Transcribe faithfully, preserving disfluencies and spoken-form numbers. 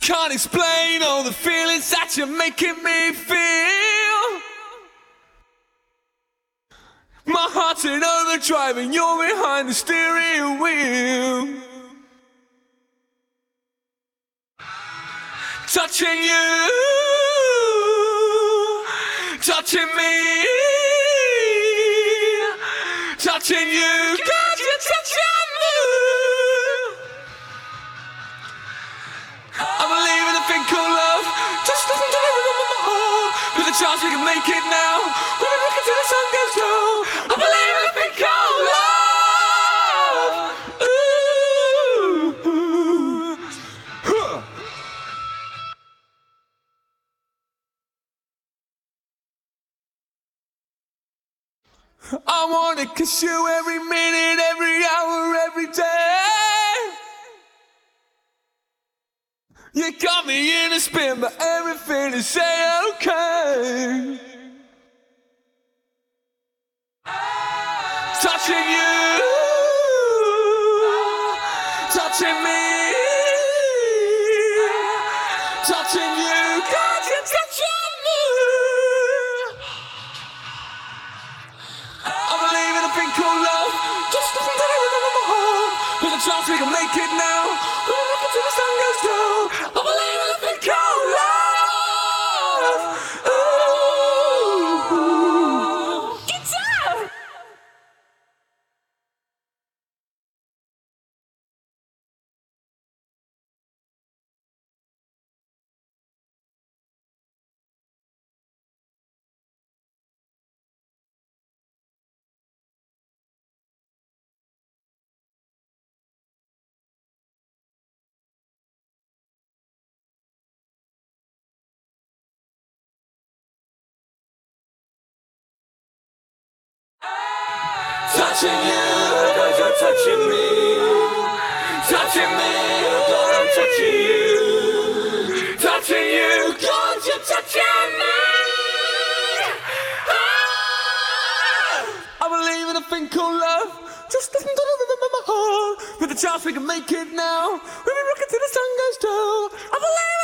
Can't explain all the feelings that you're making me feel. My heart's in overdrive and you're behind the steering wheel. Touching you, touching me, touching you, got you touching me. I believe in a thing called love, just listen to it with my heart. With a chance we can make it now, when we look until the sun goes down. I believe in a thing called love. Ooh, ooh, huh. I wanna kiss you every minute, every hour, every day. You got me in a spin, but everything is okay. Touching you, touching me, touching you, got you touching me. I believe in a thing called love, just listen to the rhythm of my heart. With a chance we can make it now, when we look until the sun goes down. I believe in a thing called love. Ooh, ooh. Guitar! Touching you, cause you're touching me. Touching me, cause I'm touching you. Touching you, cause you're touching me. Ah! I believe in a thing called love. Just listen to the rhythm of my heart. With a chance we can make it now. When we rock until the sun goes down. I believe